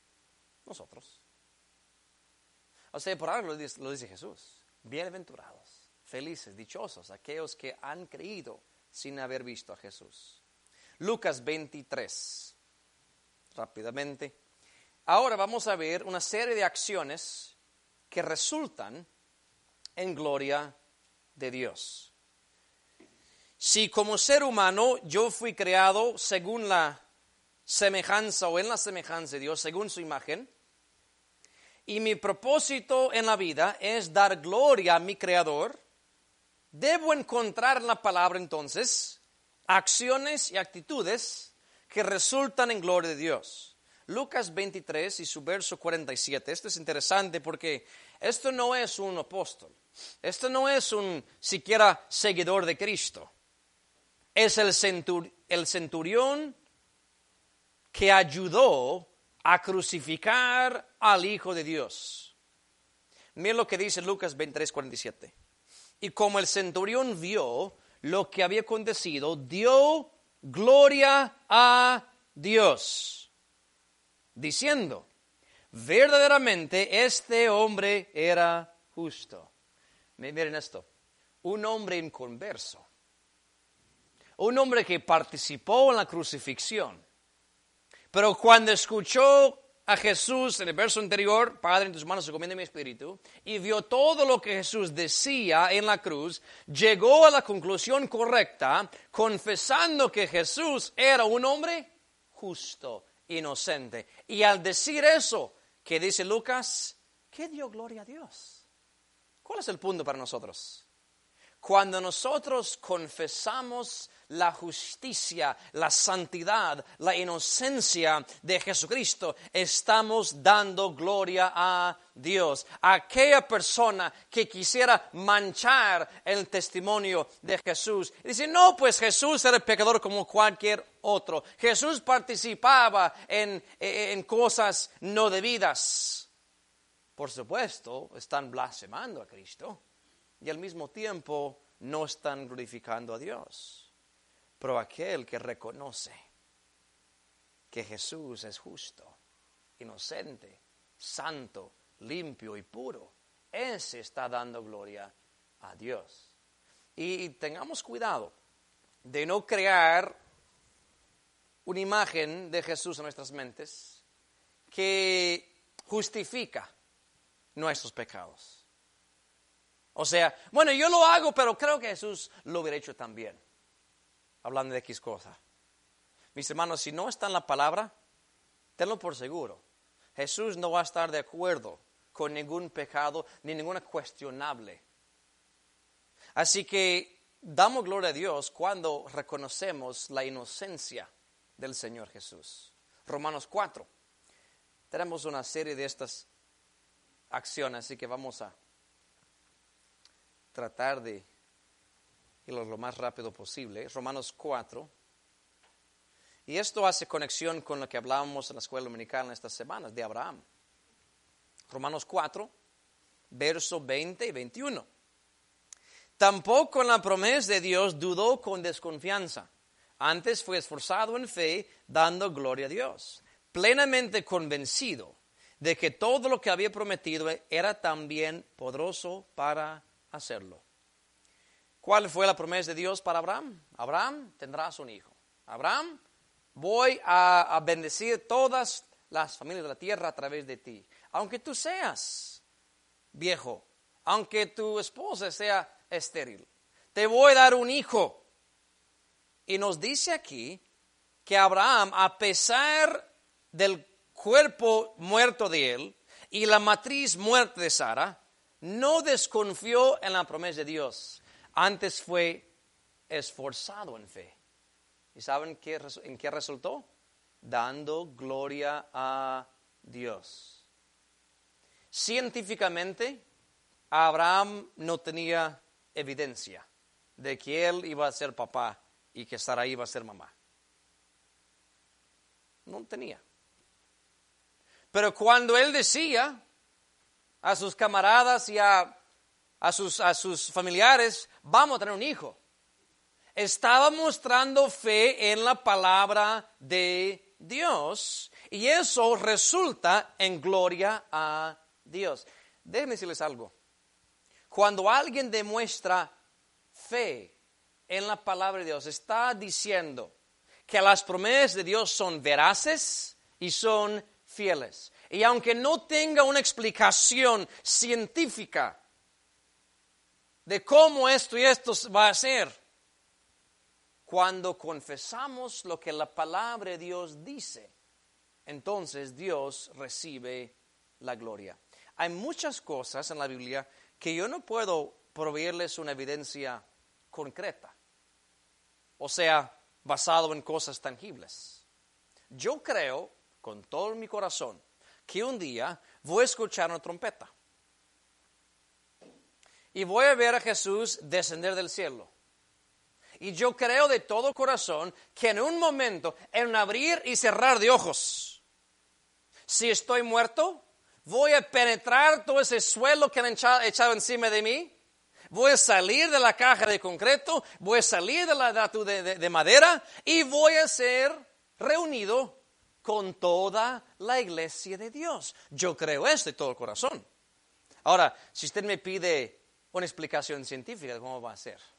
O sea, por algo lo dice Jesús. Bienaventurados, felices, dichosos, aquellos que han creído sin haber visto a Jesús. Lucas 23. Rápidamente. Ahora vamos a ver una serie de acciones que resultan en gloria de Dios. Si como ser humano yo fui creado según la semejanza o en la semejanza de Dios, según su imagen, y mi propósito en la vida es dar gloria a mi Creador, debo encontrar en la palabra entonces acciones y actitudes que resultan en gloria de Dios. Lucas 23 y su verso 47. Esto es interesante porque esto no es un apóstol. Esto no es un siquiera seguidor de Cristo. Es el centurión que ayudó a crucificar al Hijo de Dios. Miren lo que dice Lucas 23, 47. Y como el centurión vio lo que había acontecido, dio gloria a Dios, diciendo, verdaderamente este hombre era justo. Miren esto, un hombre inconverso, un hombre que participó en la crucifixión, pero cuando escuchó a Jesús en el verso anterior, Padre, en tus manos se encomienda mi espíritu, y vio todo lo que Jesús decía en la cruz, llegó a la conclusión correcta, confesando que Jesús era un hombre justo, inocente. Y al decir eso, ¿qué dice Lucas? ¿Qué dio gloria a Dios? ¿Cuál es el punto para nosotros? Cuando nosotros confesamos la justicia, la santidad, la inocencia de Jesucristo, estamos dando gloria a Dios. Aquella persona que quisiera manchar el testimonio de Jesús, dice, no, pues Jesús era pecador como cualquier otro. Jesús participaba en cosas no debidas. Por supuesto, están blasfemando a Cristo. Y al mismo tiempo no están glorificando a Dios. Pero aquel que reconoce que Jesús es justo, inocente, santo, limpio y puro, ese está dando gloria a Dios. Y tengamos cuidado de no crear una imagen de Jesús en nuestras mentes que justifica nuestros pecados. O sea, bueno, yo lo hago, pero creo que Jesús lo hubiera hecho también. Hablando de X cosa. Mis hermanos, si no está en la palabra, tenlo por seguro. Jesús no va a estar de acuerdo con ningún pecado ni ninguna cuestionable. Así que damos gloria a Dios cuando reconocemos la inocencia del Señor Jesús. Romanos 4. Tenemos una serie de estas acciones, así que vamos a tratar de irlo lo más rápido posible. Romanos 4. Y esto hace conexión con lo que hablábamos en la escuela dominical en estas semanas, de Abraham. Romanos 4, verso 20 y 21. Tampoco en la promesa de Dios dudó con desconfianza. Antes fue esforzado en fe, dando gloria a Dios. Plenamente convencido de que todo lo que había prometido era también poderoso para hacerlo. ¿Cuál fue la promesa de Dios para Abraham? Abraham, tendrás un hijo. Abraham, voy a bendecir todas las familias de la tierra a través de ti. Aunque tú seas viejo, aunque tu esposa sea estéril, te voy a dar un hijo. Y nos dice aquí que Abraham, a pesar del cuerpo muerto de él y la matriz muerta de Sara, no desconfió en la promesa de Dios. Antes fue esforzado en fe. ¿Y saben en qué resultó? Dando gloria a Dios. Científicamente, Abraham no tenía evidencia de que él iba a ser papá y que Sara iba a ser mamá. No tenía. Pero cuando él decía a sus camaradas y a sus familiares, vamos a tener un hijo, estaba mostrando fe en la palabra de Dios, y eso resulta en gloria a Dios. Déjenme decirles algo. Cuando alguien demuestra fe en la palabra de Dios, está diciendo que las promesas de Dios son veraces y son fieles. Y aunque no tenga una explicación científica de cómo esto y esto va a ser, cuando confesamos lo que la palabra de Dios dice, entonces Dios recibe la gloria. Hay muchas cosas en la Biblia que yo no puedo proveerles una evidencia concreta, o sea, basado en cosas tangibles. Yo creo con todo mi corazón que un día voy a escuchar una trompeta y voy a ver a Jesús descender del cielo. Y yo creo de todo corazón que en un momento, en un abrir y cerrar de ojos, si estoy muerto, voy a penetrar todo ese suelo que han echado encima de mí. Voy a salir de la caja de concreto, voy a salir de la de madera y voy a ser reunido con toda la iglesia de Dios. Yo creo esto de todo corazón. Ahora, si usted me pide una explicación científica de cómo va a ser,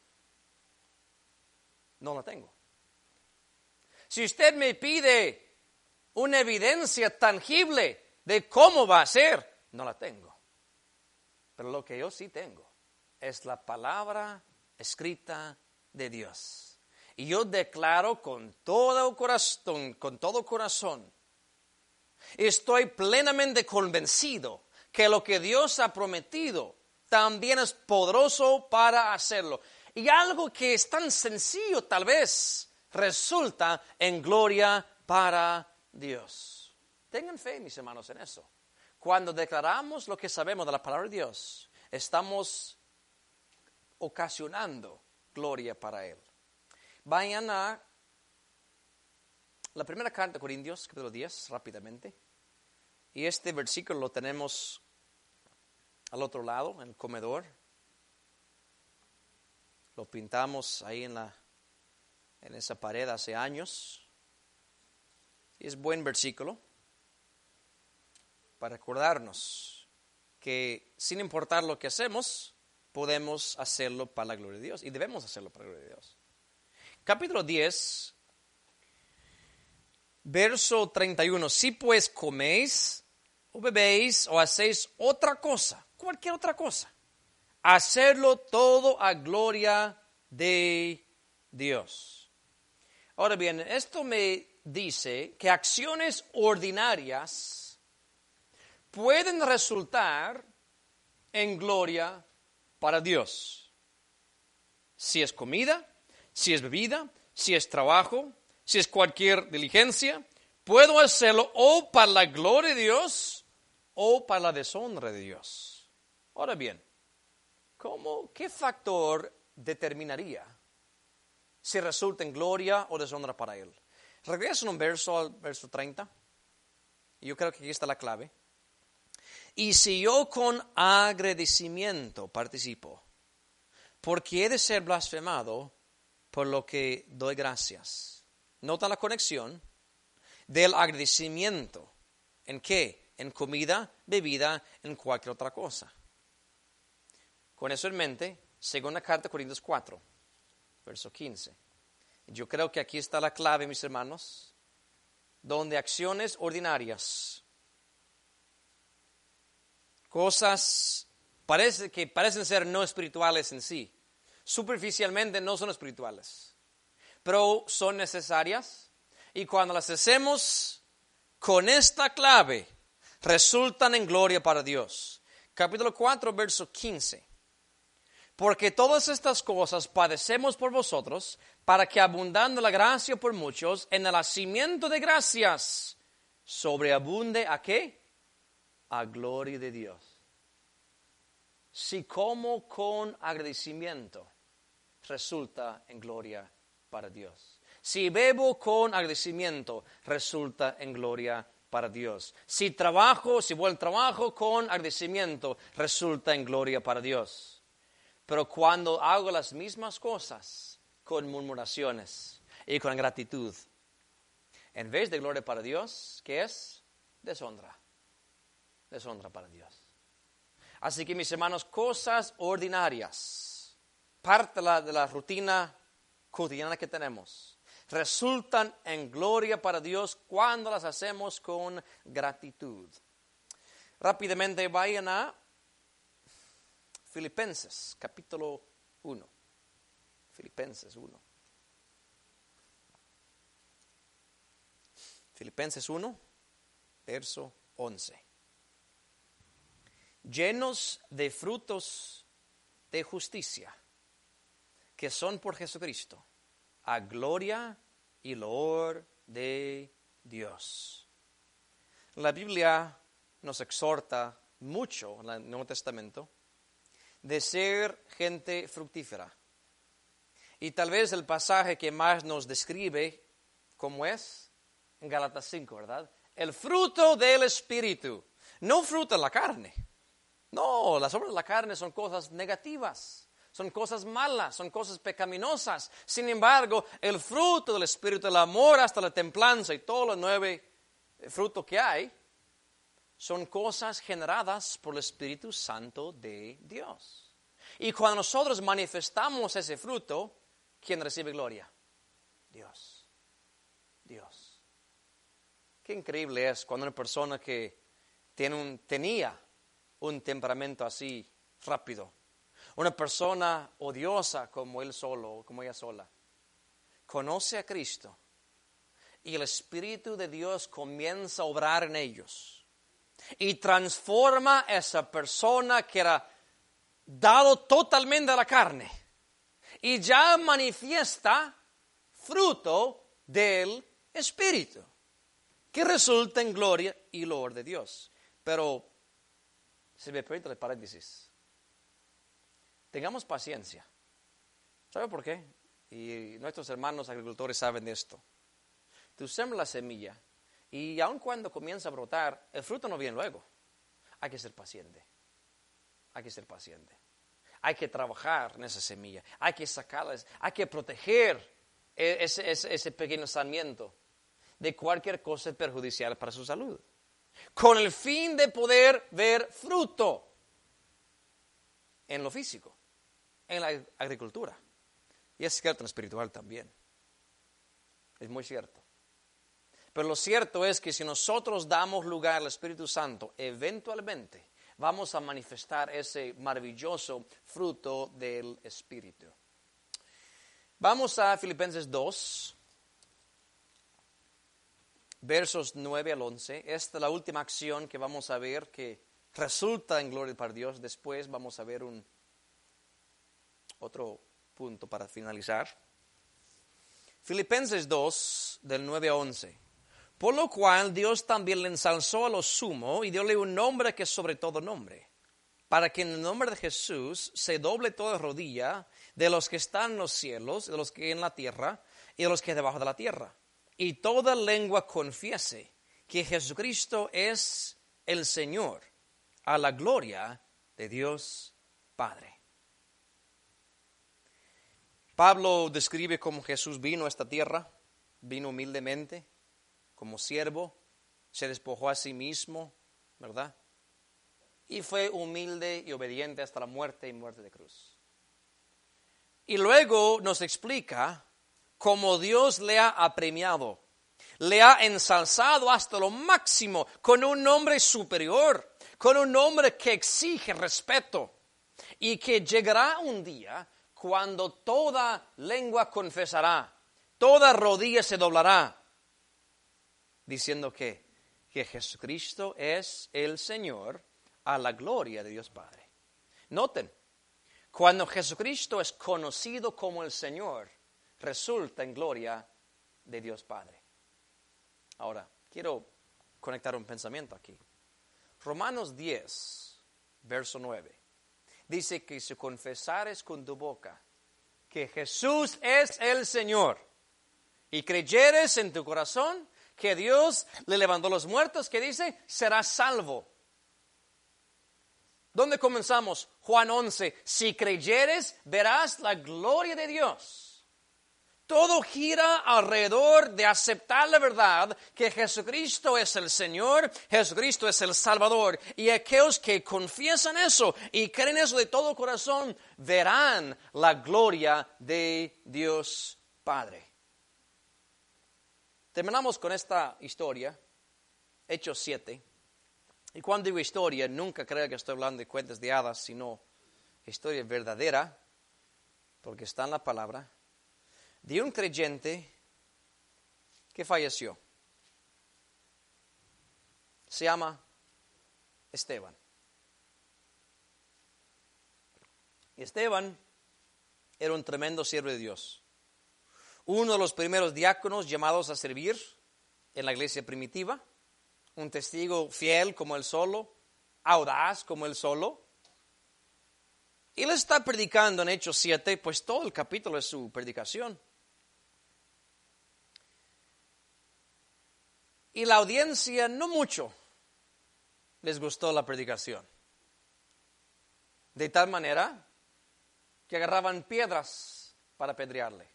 no la tengo. Si usted me pide una evidencia tangible de cómo va a ser, no la tengo. Pero lo que yo sí tengo es la palabra escrita de Dios. Y yo declaro con todo corazón, estoy plenamente convencido que lo que Dios ha prometido también es poderoso para hacerlo. Y algo que es tan sencillo tal vez resulta en gloria para Dios. Tengan fe, mis hermanos, en eso. Cuando declaramos lo que sabemos de la palabra de Dios, estamos ocasionando gloria para Él. Vayan a la primera carta de Corintios, capítulo 10, rápidamente. Y este versículo lo tenemos al otro lado, en el comedor. Lo pintamos ahí en esa pared hace años. Y es buen versículo para recordarnos que sin importar lo que hacemos, podemos hacerlo para la gloria de Dios. Y debemos hacerlo para la gloria de Dios. Capítulo 10, verso 31. Si pues coméis o bebéis o hacéis otra cosa, cualquier otra cosa, hacerlo todo a gloria de Dios. Ahora bien, esto me dice que acciones ordinarias pueden resultar en gloria para Dios. Si es comida, si es bebida, si es trabajo, si es cualquier diligencia, puedo hacerlo o para la gloria de Dios o para la deshonra de Dios. Ahora bien, ¿qué factor determinaría si resulta en gloria o deshonra para Él? Regreso un verso al verso 30. Yo creo que aquí está la clave. Y si yo con agradecimiento participo, porque he de ser blasfemado por lo que doy gracias. Nota la conexión del agradecimiento. ¿En qué? En comida, bebida, en cualquier otra cosa. Con eso en mente, segunda carta de Corintios 4, verso 15. Yo creo que aquí está la clave, mis hermanos, donde acciones ordinarias, cosas que parecen ser no espirituales en sí, superficialmente no son espirituales, pero son necesarias y cuando las hacemos con esta clave, resultan en gloria para Dios. Capítulo 4, verso 15. Porque todas estas cosas padecemos por vosotros, para que abundando la gracia por muchos, en el hacimiento de gracias, sobreabunde ¿a qué? A gloria de Dios. Si como con agradecimiento, resulta en gloria para Dios. Si bebo con agradecimiento, resulta en gloria para Dios. Si voy al trabajo con agradecimiento, resulta en gloria para Dios. Pero cuando hago las mismas cosas con murmuraciones y con gratitud, en vez de gloria para Dios, ¿qué es? Deshonra. Deshonra para Dios. Así que mis hermanos, cosas ordinarias, parte de la rutina cotidiana que tenemos, resultan en gloria para Dios cuando las hacemos con gratitud. Rápidamente vayan a Filipenses, capítulo 1. Filipenses 1. Filipenses 1, verso 11. Llenos de frutos de justicia, que son por Jesucristo, a gloria y loor de Dios. La Biblia nos exhorta mucho en el Nuevo Testamento de ser gente fructífera. Y tal vez el pasaje que más nos describe cómo es, en Gálatas 5, ¿verdad? El fruto del Espíritu, no fruto de la carne. No, las obras de la carne son cosas negativas, son cosas malas, son cosas pecaminosas. Sin embargo, el fruto del Espíritu, el amor hasta la templanza y todos los 9 frutos que hay, son cosas generadas por el Espíritu Santo de Dios. Y cuando nosotros manifestamos ese fruto, ¿quién recibe gloria? Dios. Dios. Qué increíble es cuando una persona que tenía un temperamento así rápido, una persona odiosa como él solo, como ella sola, conoce a Cristo y el Espíritu de Dios comienza a obrar en ellos y transforma a esa persona que era dado totalmente a la carne y ya manifiesta fruto del Espíritu que resulta en gloria y loor de Dios. Pero, se me permite el paréntesis, tengamos paciencia. ¿Sabe por qué? Y nuestros hermanos agricultores saben de esto. Tú siembras la semilla y aun cuando comienza a brotar, el fruto no viene luego. Hay que ser paciente. Hay que ser paciente. Hay que trabajar en esa semilla. Hay que sacarla. Hay que proteger ese pequeño sarmiento de cualquier cosa perjudicial para su salud, con el fin de poder ver fruto en lo físico, en la agricultura. Y es cierto en lo espiritual también. Es muy cierto. Pero lo cierto es que si nosotros damos lugar al Espíritu Santo, eventualmente vamos a manifestar ese maravilloso fruto del Espíritu. Vamos a Filipenses 2. Versos 9 al 11, esta es la última acción que vamos a ver que resulta en gloria para Dios. Después vamos a ver otro punto para finalizar. Filipenses 2, del 9 a 11. Por lo cual Dios también le ensalzó a lo sumo y diole un nombre que es sobre todo nombre, para que en el nombre de Jesús se doble toda rodilla de los que están en los cielos, de los que en la tierra y de los que debajo de la tierra. Y toda lengua confiese que Jesucristo es el Señor, a la gloria de Dios Padre. Pablo describe cómo Jesús vino a esta tierra, vino humildemente, como siervo, se despojó a sí mismo, ¿verdad? Y fue humilde y obediente hasta la muerte y muerte de cruz. Y luego nos explica como Dios le ha apremiado, le ha ensalzado hasta lo máximo con un nombre superior, con un nombre que exige respeto y que llegará un día cuando toda lengua confesará, toda rodilla se doblará, diciendo que Jesucristo es el Señor a la gloria de Dios Padre. Noten, cuando Jesucristo es conocido como el Señor, resulta en gloria de Dios Padre. Ahora, quiero conectar un pensamiento aquí. Romanos 10, verso 9, dice que si confesares con tu boca que Jesús es el Señor y creyeres en tu corazón que Dios le levantó los muertos, que dice, serás salvo. ¿Dónde comenzamos? Juan 11, si creyeres verás la gloria de Dios. Todo gira alrededor de aceptar la verdad que Jesucristo es el Señor, Jesucristo es el Salvador. Y aquellos que confiesan eso y creen eso de todo corazón, verán la gloria de Dios Padre. Terminamos con esta historia, Hechos 7. Y cuando digo historia, nunca crea que estoy hablando de cuentos de hadas, sino historia verdadera, porque está en la palabra, de un creyente que falleció. Se llama Esteban. Y Esteban era un tremendo siervo de Dios. Uno de los primeros diáconos llamados a servir en la iglesia primitiva. Un testigo fiel como él solo, audaz como él solo. Y él está predicando en Hechos 7, pues todo el capítulo es su predicación. Y la audiencia no mucho les gustó la predicación. De tal manera que agarraban piedras para apedrearle.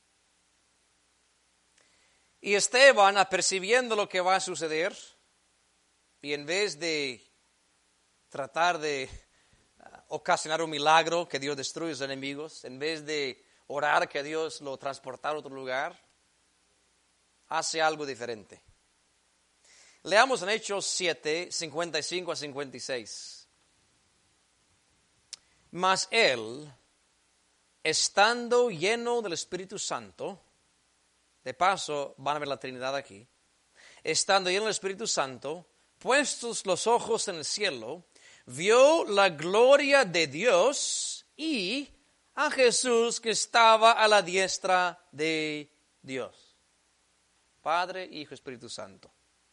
Y Esteban, apercibiendo lo que va a suceder, y en vez de tratar de ocasionar un milagro, que Dios destruya a sus enemigos, en vez de orar que Dios lo transportara a otro lugar, hace algo diferente. Leamos en Hechos 7, 55 a 56. Mas él, estando lleno del Espíritu Santo, de paso van a ver la Trinidad aquí, estando lleno del Espíritu Santo, puestos los ojos en el cielo, vio la gloria de Dios y a Jesús que estaba a la diestra de Dios. Padre, Hijo, Espíritu Santo.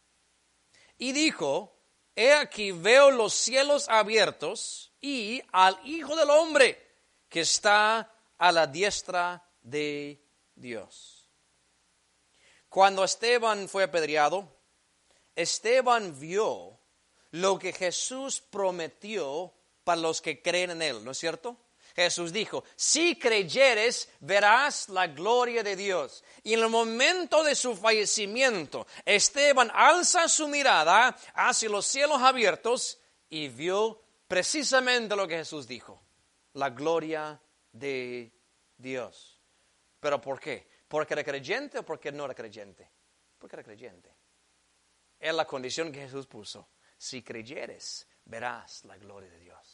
Y dijo, he aquí veo los cielos abiertos y al Hijo del Hombre que está a la diestra de Dios. Cuando Esteban fue apedreado, Esteban vio lo que Jesús prometió para los que creen en él, ¿no es cierto? Jesús dijo, si creyeres, verás la gloria de Dios. Y en el momento de su fallecimiento, Esteban alza su mirada hacia los cielos abiertos y vio precisamente lo que Jesús dijo, la gloria de Dios. ¿Pero por qué? ¿Porque era creyente o porque no era creyente? Porque era creyente. Es la condición que Jesús puso. Si creyeres, verás la gloria de Dios.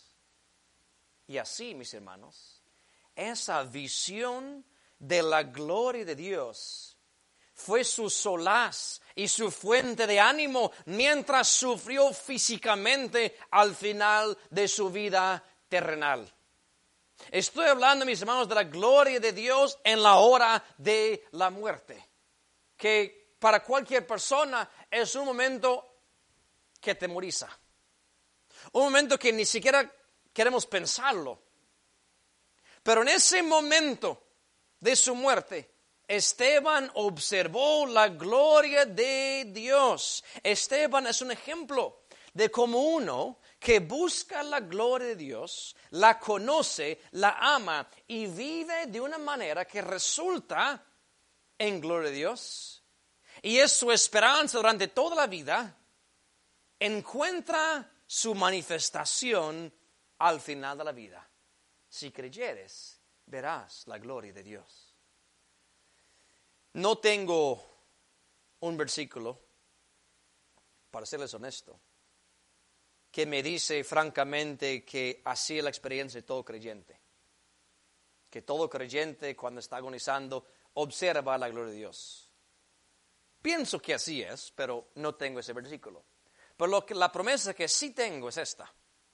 Y así, mis hermanos, esa visión de la gloria de Dios fue su solaz y su fuente de ánimo mientras sufrió físicamente al final de su vida terrenal. Estoy hablando, mis hermanos, de la gloria de Dios en la hora de la muerte, que para cualquier persona es un momento que temoriza, un momento que ni siquiera queremos pensarlo. Pero en ese momento de su muerte, Esteban observó la gloria de Dios. Esteban es un ejemplo de cómo uno que busca la gloria de Dios, la conoce, la ama y vive de una manera que resulta en gloria de Dios. Y es su esperanza durante toda la vida, encuentra su manifestación al final de la vida. Si creyeres, verás la gloria de Dios. No tengo un versículo, para serles honesto, que me dice francamente que así es la experiencia de todo creyente. Que todo creyente cuando está agonizando observa la gloria de Dios. Pienso que así es, pero no tengo ese versículo. Pero la promesa que sí tengo es esta.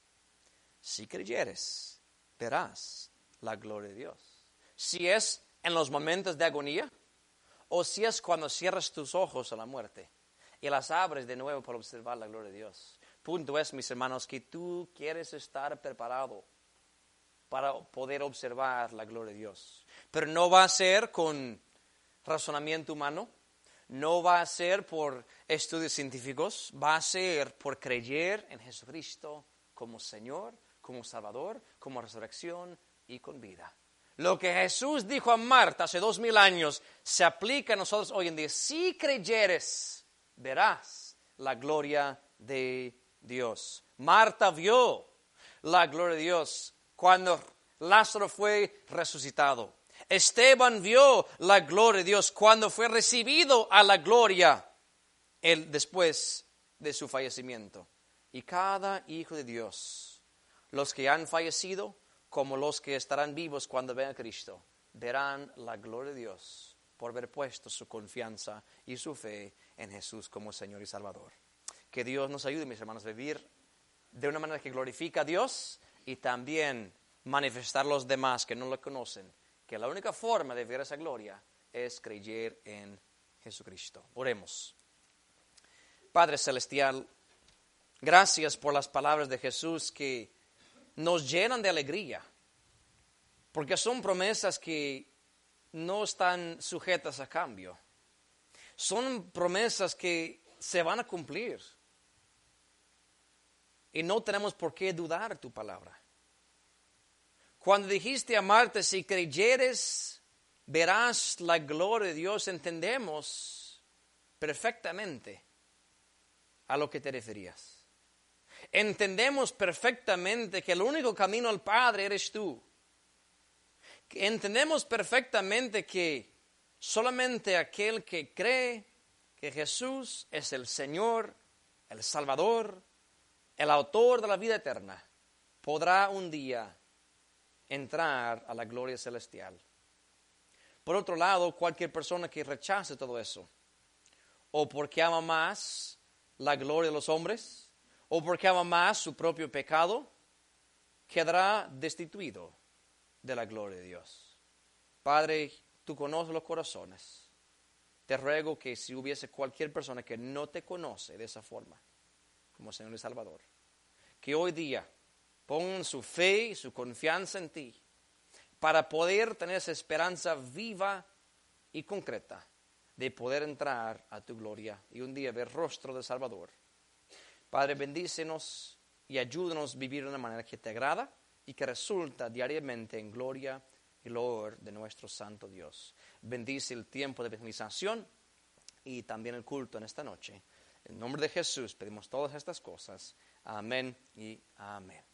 Si creyeres, verás la gloria de Dios. Si es en los momentos de agonía, o si es cuando cierras tus ojos a la muerte y las abres de nuevo para observar la gloria de Dios. Punto es, mis hermanos, que tú quieres estar preparado para poder observar la gloria de Dios. Pero no va a ser con razonamiento humano, no va a ser por estudios científicos, va a ser por creer en Jesucristo como Señor, como Salvador, como resurrección y con vida. Lo que Jesús dijo a Marta hace 2000 años se aplica a nosotros hoy en día. Si creyeres, verás la gloria de Dios. Marta vio la gloria de Dios cuando Lázaro fue resucitado. Esteban vio la gloria de Dios cuando fue recibido a la gloria después de su fallecimiento. Y cada hijo de Dios, los que han fallecido como los que estarán vivos cuando venga Cristo, verán la gloria de Dios por haber puesto su confianza y su fe en Jesús como Señor y Salvador. Que Dios nos ayude, mis hermanos, a vivir de una manera que glorifica a Dios y también manifestar a los demás que no lo conocen, que la única forma de ver esa gloria es creer en Jesucristo. Oremos. Padre Celestial, gracias por las palabras de Jesús que nos llenan de alegría, porque son promesas que no están sujetas a cambio. Son promesas que se van a cumplir. Y no tenemos por qué dudar tu palabra. Cuando dijiste a Marta, si creyeres, verás la gloria de Dios, entendemos perfectamente a lo que te referías. Entendemos perfectamente que el único camino al Padre eres tú. Entendemos perfectamente que solamente aquel que cree que Jesús es el Señor el Salvador, el autor de la vida eterna, podrá un día entrar a la gloria celestial. Por otro lado, cualquier persona que rechace todo eso, o porque ama más la gloria de los hombres, o porque ama más su propio pecado, quedará destituido de la gloria de Dios. Padre, tú conoces los corazones. Te ruego que si hubiese cualquier persona que no te conoce de esa forma, como Señor y Salvador, que hoy día pongan su fe y su confianza en ti para poder tener esa esperanza viva y concreta de poder entrar a tu gloria y un día ver rostro del Salvador. Padre, bendícenos y ayúdanos a vivir de una manera que te agrada y que resulta diariamente en gloria y loor de nuestro santo Dios. Bendice el tiempo de evangelización y también el culto en esta noche. En nombre de Jesús pedimos todas estas cosas. Amén y amén.